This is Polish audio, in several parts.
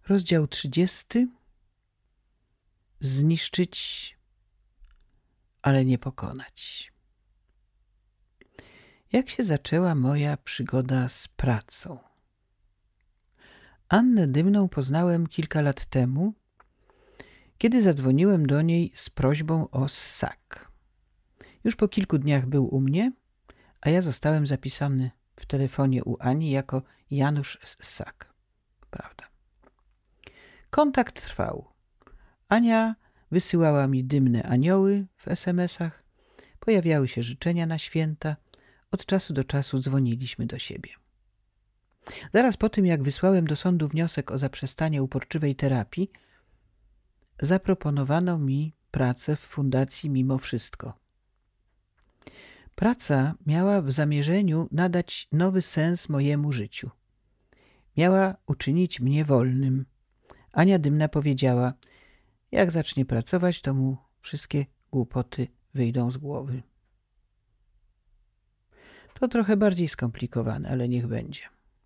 Rozdział 30. Zniszczyć, ale nie pokonać. Jak się zaczęła moja przygoda z pracą? Annę Dymną poznałem kilka lat temu, kiedy zadzwoniłem do niej z prośbą o ssak. Już po kilku dniach był u mnie, a ja zostałem zapisany w telefonie u Ani jako Janusz Ssak. Prawda. Kontakt trwał. Ania wysyłała mi dymne anioły w SMS-ach, pojawiały się życzenia na święta, od czasu do czasu dzwoniliśmy do siebie. Zaraz po tym, jak wysłałem do sądu wniosek o zaprzestanie uporczywej terapii, zaproponowano mi pracę w fundacji Mimo Wszystko. Praca miała w zamierzeniu nadać nowy sens mojemu życiu. Miała uczynić mnie wolnym. Ania Dymna powiedziała, jak zacznie pracować, to mu wszystkie głupoty wyjdą z głowy. To trochę bardziej skomplikowane, ale niech będzie.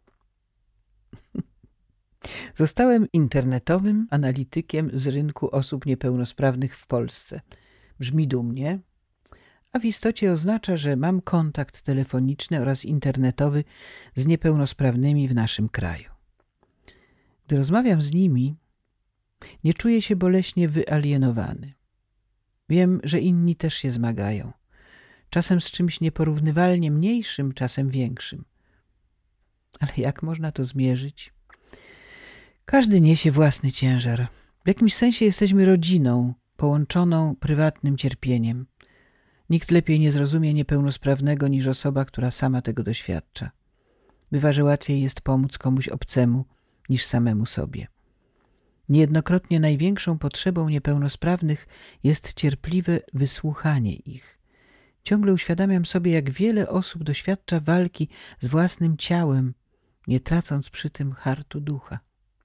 Zostałem internetowym analitykiem z rynku osób niepełnosprawnych w Polsce. Brzmi dumnie, a w istocie oznacza, że mam kontakt telefoniczny oraz internetowy z niepełnosprawnymi w naszym kraju. Gdy rozmawiam z nimi, nie czuję się boleśnie wyalienowany. Wiem, że inni też się zmagają. Czasem z czymś nieporównywalnie mniejszym, czasem większym. Ale jak można to zmierzyć? Każdy niesie własny ciężar. W jakimś sensie jesteśmy rodziną, połączoną prywatnym cierpieniem. Nikt lepiej nie zrozumie niepełnosprawnego niż osoba, która sama tego doświadcza. Bywa, że łatwiej jest pomóc komuś obcemu niż samemu sobie. Niejednokrotnie największą potrzebą niepełnosprawnych jest cierpliwe wysłuchanie ich. Ciągle uświadamiam sobie, jak wiele osób doświadcza walki z własnym ciałem, nie tracąc przy tym hartu ducha.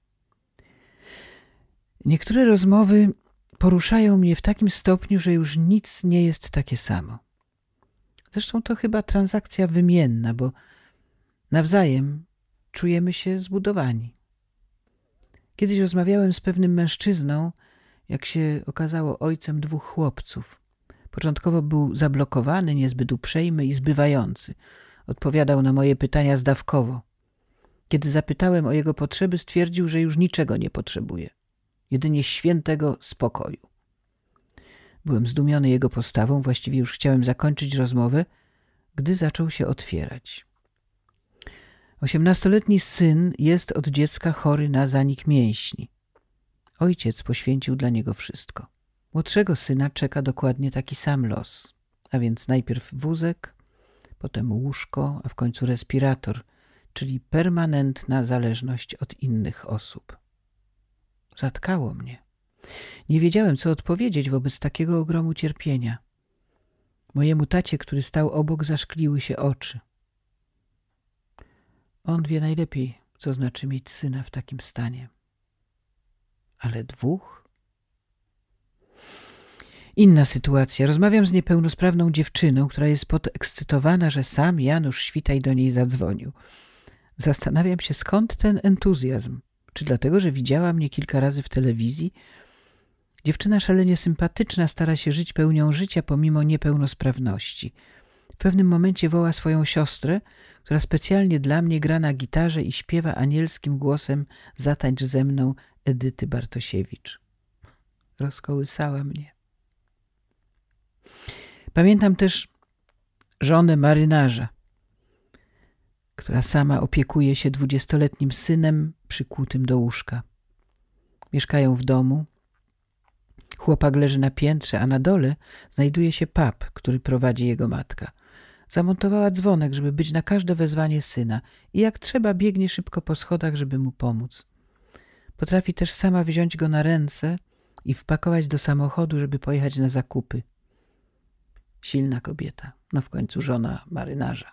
Niektóre rozmowy poruszają mnie w takim stopniu, że już nic nie jest takie samo. Zresztą to chyba transakcja wymienna, bo nawzajem czujemy się zbudowani. Kiedyś rozmawiałem z pewnym mężczyzną, jak się okazało ojcem 2 chłopców. Początkowo był zablokowany, niezbyt uprzejmy i zbywający. Odpowiadał na moje pytania zdawkowo. Kiedy zapytałem o jego potrzeby, stwierdził, że już niczego nie potrzebuje. Jedynie świętego spokoju. Byłem zdumiony jego postawą, właściwie już chciałem zakończyć rozmowę, gdy zaczął się otwierać. 18-letni syn jest od dziecka chory na zanik mięśni. Ojciec poświęcił dla niego wszystko. Młodszego syna czeka dokładnie taki sam los, a więc najpierw wózek, potem łóżko, a w końcu respirator, czyli permanentna zależność od innych osób. Zatkało mnie. Nie wiedziałem, co odpowiedzieć wobec takiego ogromu cierpienia. Mojemu tacie, który stał obok, zaszkliły się oczy. On wie najlepiej, co znaczy mieć syna w takim stanie. Ale 2? Inna sytuacja. Rozmawiam z niepełnosprawną dziewczyną, która jest podekscytowana, że sam Janusz Świtaj do niej zadzwonił. Zastanawiam się, skąd ten entuzjazm. Czy dlatego, że widziała mnie kilka razy w telewizji? Dziewczyna szalenie sympatyczna, stara się żyć pełnią życia pomimo niepełnosprawności. W pewnym momencie woła swoją siostrę, która specjalnie dla mnie gra na gitarze i śpiewa anielskim głosem Zatańcz ze mną Edyty Bartosiewicz. Rozkołysała mnie. Pamiętam też żonę marynarza, która sama opiekuje się 20-letnim synem przykutym do łóżka. Mieszkają w domu. Chłopak leży na piętrze, a na dole znajduje się pub, który prowadzi jego matka. Zamontowała dzwonek, żeby być na każde wezwanie syna i jak trzeba biegnie szybko po schodach, żeby mu pomóc. Potrafi też sama wziąć go na ręce i wpakować do samochodu, żeby pojechać na zakupy. Silna kobieta, no w końcu żona marynarza.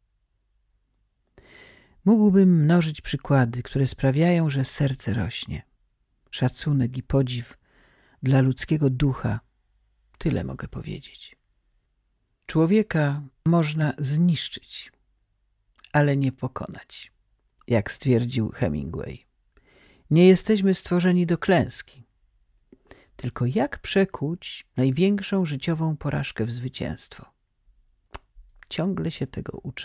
Mógłbym mnożyć przykłady, które sprawiają, że serce rośnie. Szacunek i podziw dla ludzkiego ducha. Tyle mogę powiedzieć. Człowieka można zniszczyć, ale nie pokonać, jak stwierdził Hemingway. Nie jesteśmy stworzeni do klęski. Tylko jak przekuć największą życiową porażkę w zwycięstwo? Ciągle się tego uczę.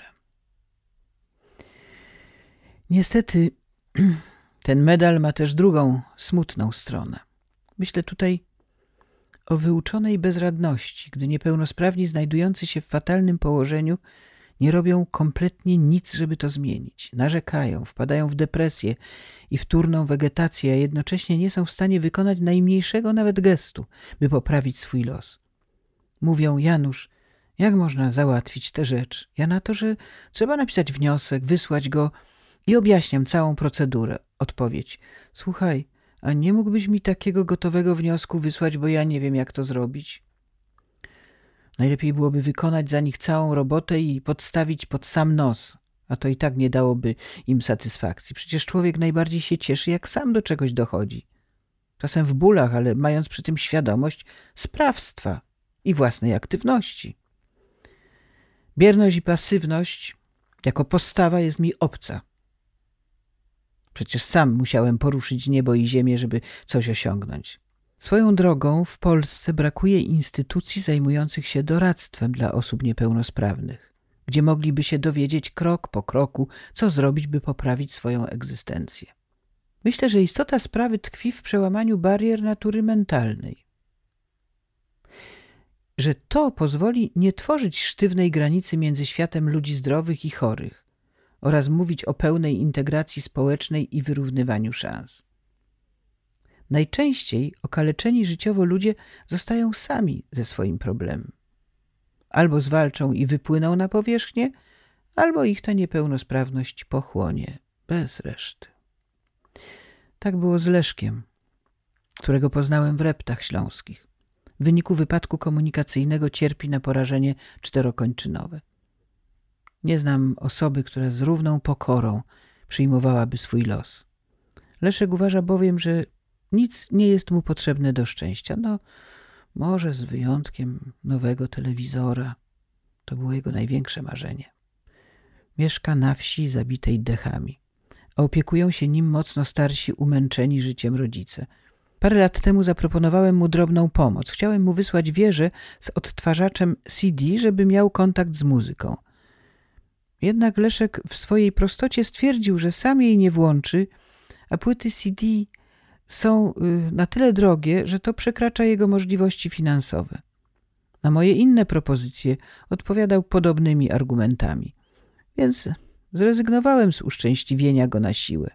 Niestety ten medal ma też drugą, smutną stronę. Myślę tutaj o wyuczonej bezradności, gdy niepełnosprawni znajdujący się w fatalnym położeniu nie robią kompletnie nic, żeby to zmienić. Narzekają, wpadają w depresję i wtórną wegetację, a jednocześnie nie są w stanie wykonać najmniejszego nawet gestu, by poprawić swój los. Mówią: Janusz, jak można załatwić tę rzecz? Ja na to, że trzeba napisać wniosek, wysłać go i objaśniam całą procedurę. Odpowiedź: słuchaj, a nie mógłbyś mi takiego gotowego wniosku wysłać, bo ja nie wiem, jak to zrobić? Najlepiej byłoby wykonać za nich całą robotę i podstawić pod sam nos, a to i tak nie dałoby im satysfakcji. Przecież człowiek najbardziej się cieszy, jak sam do czegoś dochodzi. Czasem w bólach, ale mając przy tym świadomość sprawstwa i własnej aktywności. Bierność i pasywność jako postawa jest mi obca. Przecież sam musiałem poruszyć niebo i ziemię, żeby coś osiągnąć. Swoją drogą w Polsce brakuje instytucji zajmujących się doradztwem dla osób niepełnosprawnych, gdzie mogliby się dowiedzieć krok po kroku, co zrobić, by poprawić swoją egzystencję. Myślę, że istota sprawy tkwi w przełamaniu barier natury mentalnej. Że to pozwoli nie tworzyć sztywnej granicy między światem ludzi zdrowych i chorych oraz mówić o pełnej integracji społecznej i wyrównywaniu szans. Najczęściej okaleczeni życiowo ludzie zostają sami ze swoim problemem. Albo zwalczą i wypłyną na powierzchnię, albo ich ta niepełnosprawność pochłonie bez reszty. Tak było z Leszkiem, którego poznałem w Reptach Śląskich. W wyniku wypadku komunikacyjnego cierpi na porażenie czterokończynowe. Nie znam osoby, która z równą pokorą przyjmowałaby swój los. Leszek uważa bowiem, że nic nie jest mu potrzebne do szczęścia. No, może z wyjątkiem nowego telewizora. To było jego największe marzenie. Mieszka na wsi zabitej dechami, a opiekują się nim mocno starsi, umęczeni życiem rodzice. Parę lat temu zaproponowałem mu drobną pomoc. Chciałem mu wysłać wieżę z odtwarzaczem CD, żeby miał kontakt z muzyką. Jednak Leszek w swojej prostocie stwierdził, że sam jej nie włączy, a płyty CD są na tyle drogie, że to przekracza jego możliwości finansowe. Na moje inne propozycje odpowiadał podobnymi argumentami, więc zrezygnowałem z uszczęśliwienia go na siłę.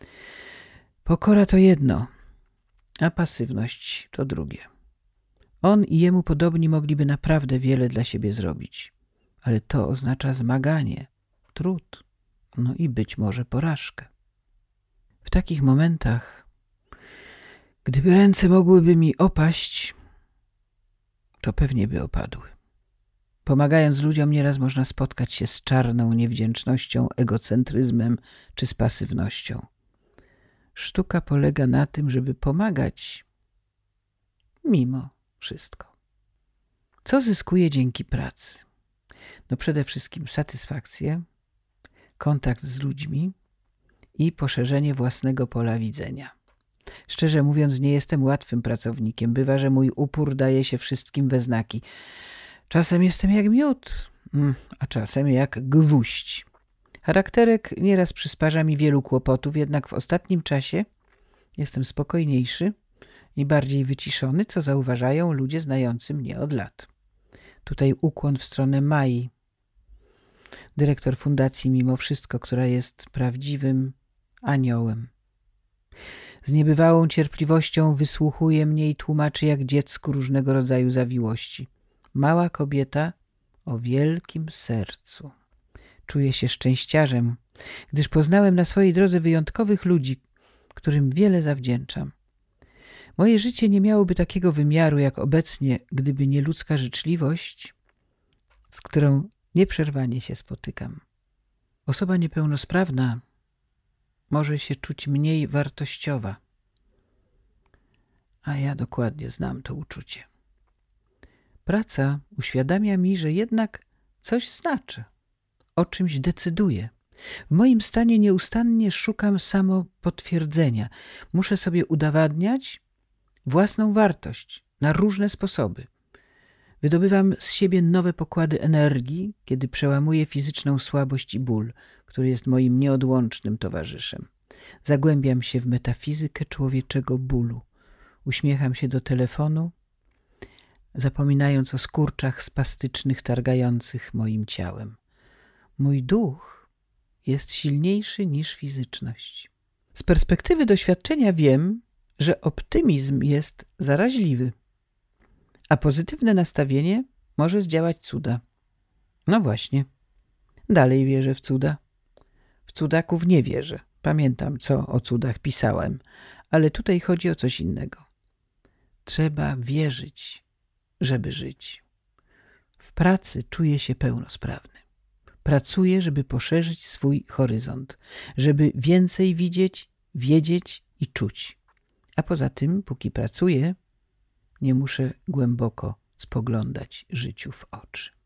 Pokora to jedno, a pasywność to drugie. On i jemu podobni mogliby naprawdę wiele dla siebie zrobić, ale to oznacza zmaganie, trud, no i być może porażkę. W takich momentach, gdyby ręce mogłyby mi opaść, to pewnie by opadły. Pomagając ludziom, nieraz można spotkać się z czarną niewdzięcznością, egocentryzmem czy z pasywnością. Sztuka polega na tym, żeby pomagać mimo wszystko. Co zyskuję dzięki pracy? No przede wszystkim satysfakcję, kontakt z ludźmi i poszerzenie własnego pola widzenia. Szczerze mówiąc, nie jestem łatwym pracownikiem. Bywa, że mój upór daje się wszystkim we znaki. Czasem jestem jak miód, a czasem jak gwóźdź. Charakterek nieraz przysparza mi wielu kłopotów, jednak w ostatnim czasie jestem spokojniejszy i bardziej wyciszony, co zauważają ludzie znający mnie od lat. Tutaj ukłon w stronę Mai, dyrektor fundacji Mimo Wszystko, która jest prawdziwym aniołem. Z niebywałą cierpliwością wysłuchuje mnie i tłumaczy jak dziecku różnego rodzaju zawiłości. Mała kobieta o wielkim sercu. Czuję się szczęściarzem, gdyż poznałem na swojej drodze wyjątkowych ludzi, którym wiele zawdzięczam. Moje życie nie miałoby takiego wymiaru jak obecnie, gdyby nie ludzka życzliwość, z którą nieprzerwanie się spotykam. Osoba niepełnosprawna może się czuć mniej wartościowa, a ja dokładnie znam to uczucie. Praca uświadamia mi, że jednak coś znaczy, o czymś decyduję, W moim stanie nieustannie szukam samopotwierdzenia. Muszę sobie udowadniać własną wartość na różne sposoby. Wydobywam z siebie nowe pokłady energii, kiedy przełamuję fizyczną słabość i ból, który jest moim nieodłącznym towarzyszem. Zagłębiam się w metafizykę człowieczego bólu. Uśmiecham się do telefonu, zapominając o skurczach spastycznych targających moim ciałem. Mój duch jest silniejszy niż fizyczność. Z perspektywy doświadczenia wiem, że optymizm jest zaraźliwy, a pozytywne nastawienie może zdziałać cuda. No właśnie, dalej wierzę w cuda. W cudaków nie wierzę. Pamiętam, co o cudach pisałem, ale tutaj chodzi o coś innego. Trzeba wierzyć, żeby żyć. W pracy czuję się pełnosprawny. Pracuję, żeby poszerzyć swój horyzont, żeby więcej widzieć, wiedzieć i czuć. A poza tym, póki pracuję, nie muszę głęboko spoglądać życiu w oczy.